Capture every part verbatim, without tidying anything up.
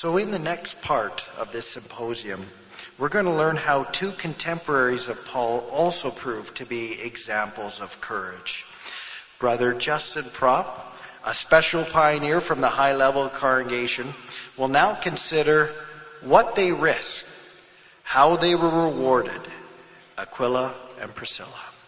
So in the next part of this symposium, we're going to learn how two contemporaries of Paul also proved to be examples of courage. Brother Justin Propp, a special pioneer from the high-level congregation, will now consider what they risked, how they were rewarded, Aquila and Priscilla.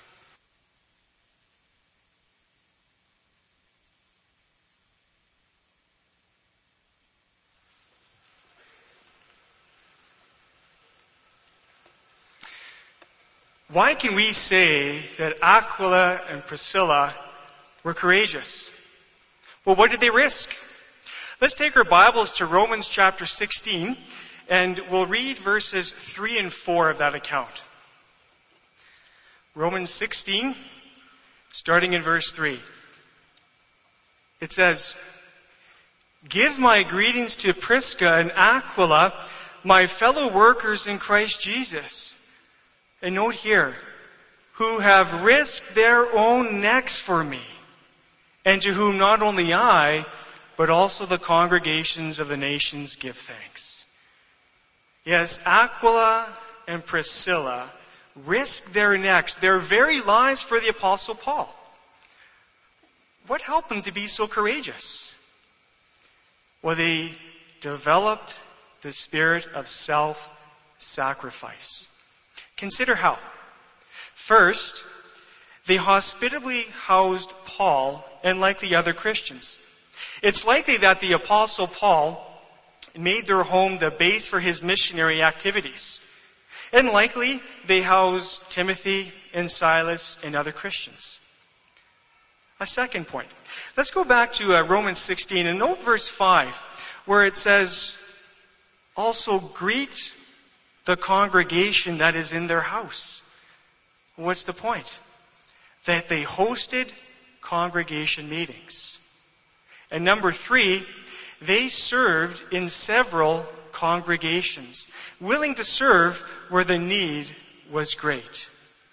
Why can we say that Aquila and Priscilla were courageous? Well, what did they risk? Let's take our Bibles to Romans chapter sixteen, and we'll read verses three and four of that account. Romans sixteen, starting in verse three. It says, "Give my greetings to Prisca and Aquila, my fellow workers in Christ Jesus." And note here, who have risked their own necks for me, and to whom not only I, but also the congregations of the nations give thanks. Yes, Aquila and Priscilla risked their necks, their very lives for the Apostle Paul. What helped them to be so courageous? Well, they developed the spirit of self-sacrifice. Consider how. First, they hospitably housed Paul and likely other Christians. It's likely that the Apostle Paul made their home the base for his missionary activities. And likely they housed Timothy and Silas and other Christians. A second point. Let's go back to uh, Romans sixteen and note verse five, where it says, "Also greet the congregation that is in their house." What's the point? That they hosted congregation meetings. And number three, they served in several congregations, willing to serve where the need was great.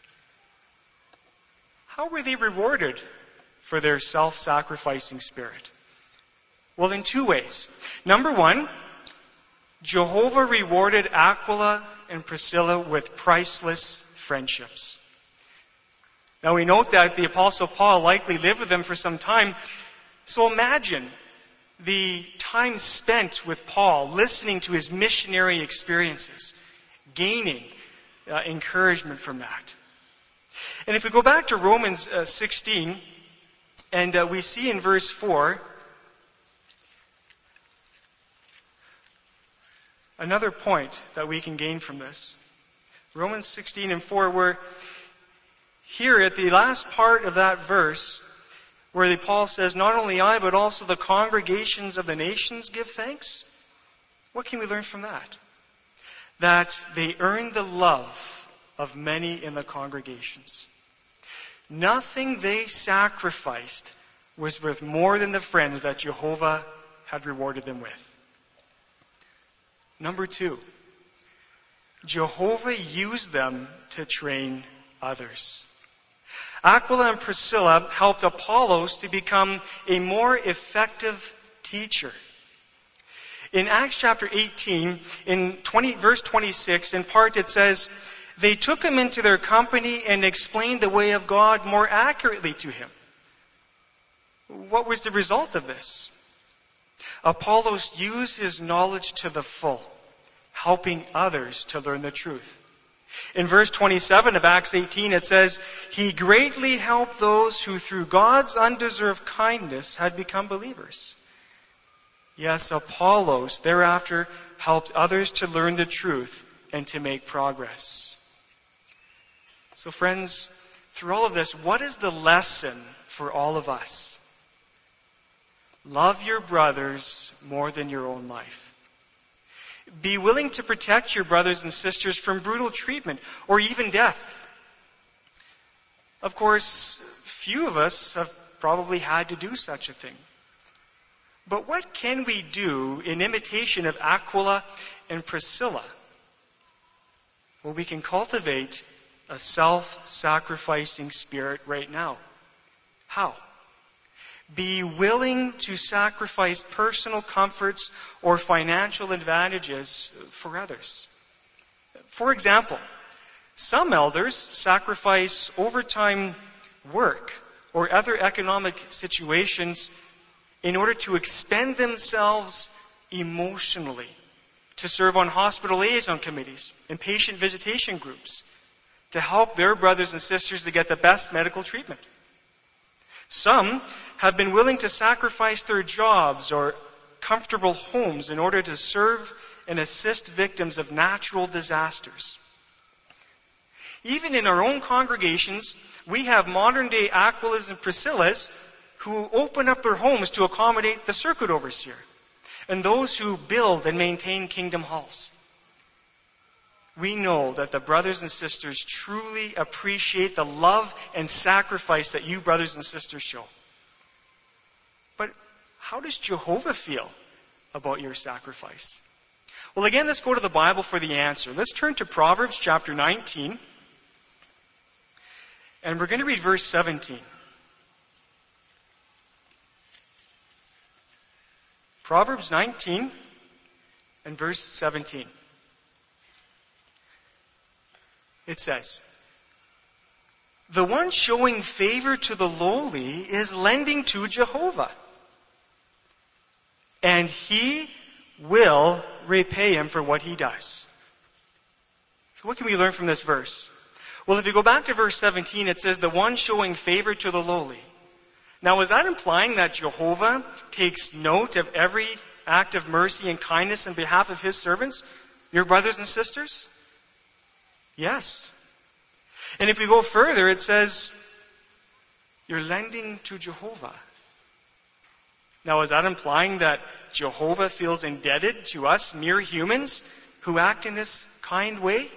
How were they rewarded for their self-sacrificing spirit? Well, in two ways. Number one, Jehovah rewarded Aquila and Priscilla with priceless friendships. Now we note that the Apostle Paul likely lived with them for some time. So imagine the time spent with Paul, listening to his missionary experiences, gaining uh, encouragement from that. And if we go back to Romans uh, sixteen, and uh, we see in verse four, another point that we can gain from this. Romans sixteen and four, where here at the last part of that verse, where the Paul says, "Not only I, but also the congregations of the nations give thanks." What can we learn from that? That they earned the love of many in the congregations. Nothing they sacrificed was worth more than the friends that Jehovah had rewarded them with. Number two, Jehovah used them to train others. Aquila and Priscilla helped Apollos to become a more effective teacher. In Acts chapter eighteen, in twenty, verse twenty-six, in part it says, "They took him into their company and explained the way of God more accurately to him." What was the result of this? Apollos used his knowledge to the full, helping others to learn the truth. In verse twenty-seven of Acts eighteen, it says, "He greatly helped those who through God's undeserved kindness had become believers." Yes, Apollos thereafter helped others to learn the truth and to make progress. So friends, through all of this, what is the lesson for all of us? Love your brothers more than your own life. Be willing to protect your brothers and sisters from brutal treatment or even death. Of course, few of us have probably had to do such a thing. But what can we do in imitation of Aquila and Priscilla? Well, we can cultivate a self-sacrificing spirit right now. How? be willing to sacrifice personal comforts or financial advantages for others. For example, some elders sacrifice overtime work or other economic situations in order to extend themselves emotionally, to serve on hospital liaison committees and patient visitation groups, to help their brothers and sisters to get the best medical treatment. Some have been willing to sacrifice their jobs or comfortable homes in order to serve and assist victims of natural disasters. Even in our own congregations, we have modern-day Aquilas and Priscillas who open up their homes to accommodate the circuit overseer and those who build and maintain kingdom halls. We know that the brothers and sisters truly appreciate the love and sacrifice that you brothers and sisters show. But how does Jehovah feel about your sacrifice? Well, again, let's go to the Bible for the answer. Let's turn to Proverbs chapter nineteen. And we're going to read verse seventeen. Proverbs nineteen and verse seventeen. It says, "The one showing favor to the lowly is lending to Jehovah, and he will repay him for what he does." So what can we learn from this verse? Well, if you go back to verse seventeen, it says, "The one showing favor to the lowly." Now, is that implying that Jehovah takes note of every act of mercy and kindness on behalf of his servants, your brothers and sisters? Yes. And if we go further, it says, you're lending to Jehovah. Now, is that implying that Jehovah feels indebted to us mere humans who act in this kind way?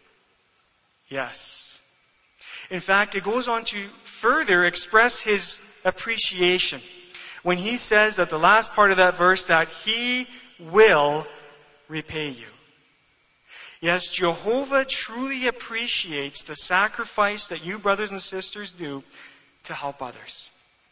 Yes. In fact, it goes on to further express his appreciation when he says at the last part of that verse that he will repay you. Yes, Jehovah truly appreciates the sacrifice that you brothers and sisters do to help others.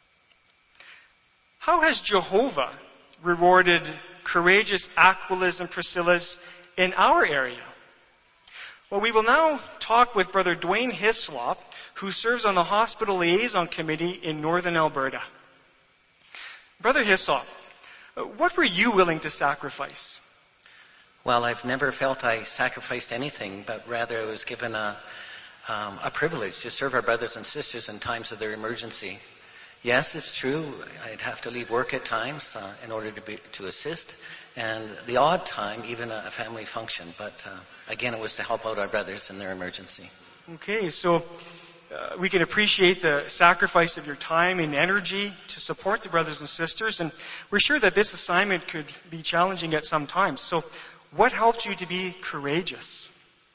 How has Jehovah rewarded courageous Aquilas and Priscillas in our area? Well, we will now talk with Brother Dwayne Hislop, who serves on the Hospital Liaison Committee in Northern Alberta. Brother Hislop, what were you willing to sacrifice? Well, I've never felt I sacrificed anything, but rather I was given a, um, a privilege to serve our brothers and sisters in times of their emergency. Yes, it's true, I'd have to leave work at times uh, in order to be, to assist, and the odd time, even a, a family function. But uh, again, it was to help out our brothers in their emergency. Okay, so uh, we can appreciate the sacrifice of your time and energy to support the brothers and sisters, and we're sure that this assignment could be challenging at some times. So what helped you to be courageous?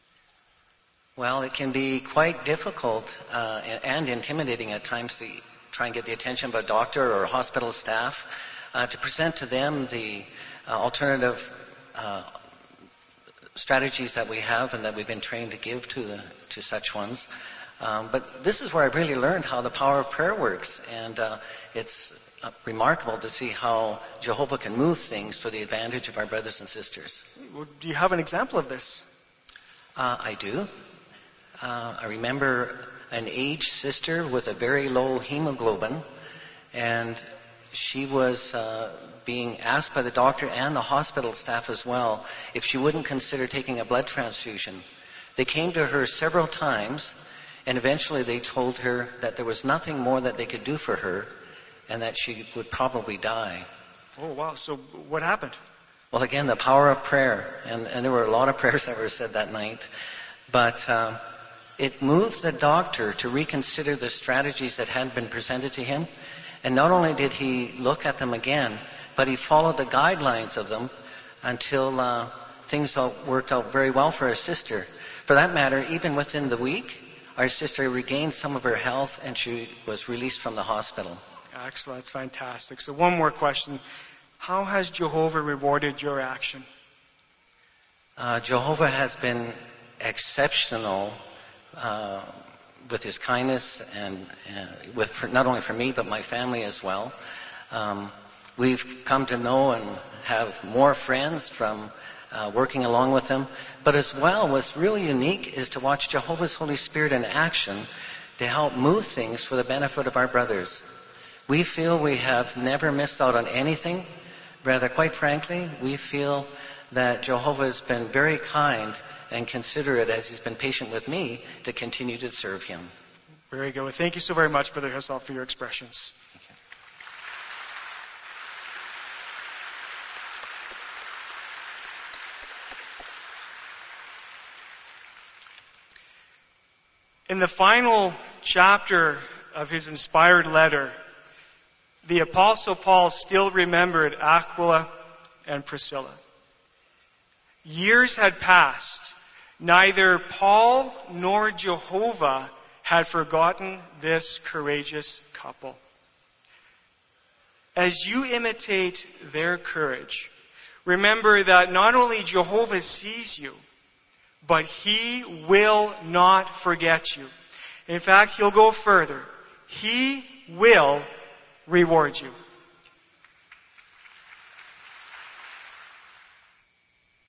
Well, it can be quite difficult uh, and intimidating at times to try and get the attention of a doctor or hospital staff uh, to present to them the uh, alternative uh, strategies that we have and that we've been trained to give to the, to such ones. Um, but this is where I really learned how the power of prayer works, and uh, it's uh, remarkable to see how Jehovah can move things for the advantage of our brothers and sisters. Well, do you have an example of this? Uh, I do. Uh, I remember an aged sister with a very low hemoglobin, and she was uh, being asked by the doctor and the hospital staff as well if she wouldn't consider taking a blood transfusion. They came to her several times, and eventually they told her that there was nothing more that they could do for her and that she would probably die. Oh, wow. So what happened? Well, again, the power of prayer. And, and there were a lot of prayers that were said that night. But uh, it moved the doctor to reconsider the strategies that had been presented to him. And not only did he look at them again, but he followed the guidelines of them until uh, things worked out very well for our sister. For that matter, even within the week, our sister regained some of her health and she was released from the hospital. Excellent. That's fantastic. So one more question. How has Jehovah rewarded your action? Uh, Jehovah has been exceptional uh, with his kindness and uh, with for, not only for me but my family as well. Um, we've come to know and have more friends from uh, working along with him. But as well, what's really unique is to watch Jehovah's Holy Spirit in action to help move things for the benefit of our brothers. We feel we have never missed out on anything. Rather, quite frankly, we feel that Jehovah has been very kind and considerate, as he's been patient with me, to continue to serve him. Very good. Well, thank you so very much, Brother Hissel, for your expressions. In the final chapter of his inspired letter, the Apostle Paul still remembered Aquila and Priscilla. Years had passed. Neither Paul nor Jehovah had forgotten this courageous couple. As you imitate their courage, remember that not only Jehovah sees you, but he will not forget you. In fact, he'll go further. He will reward you.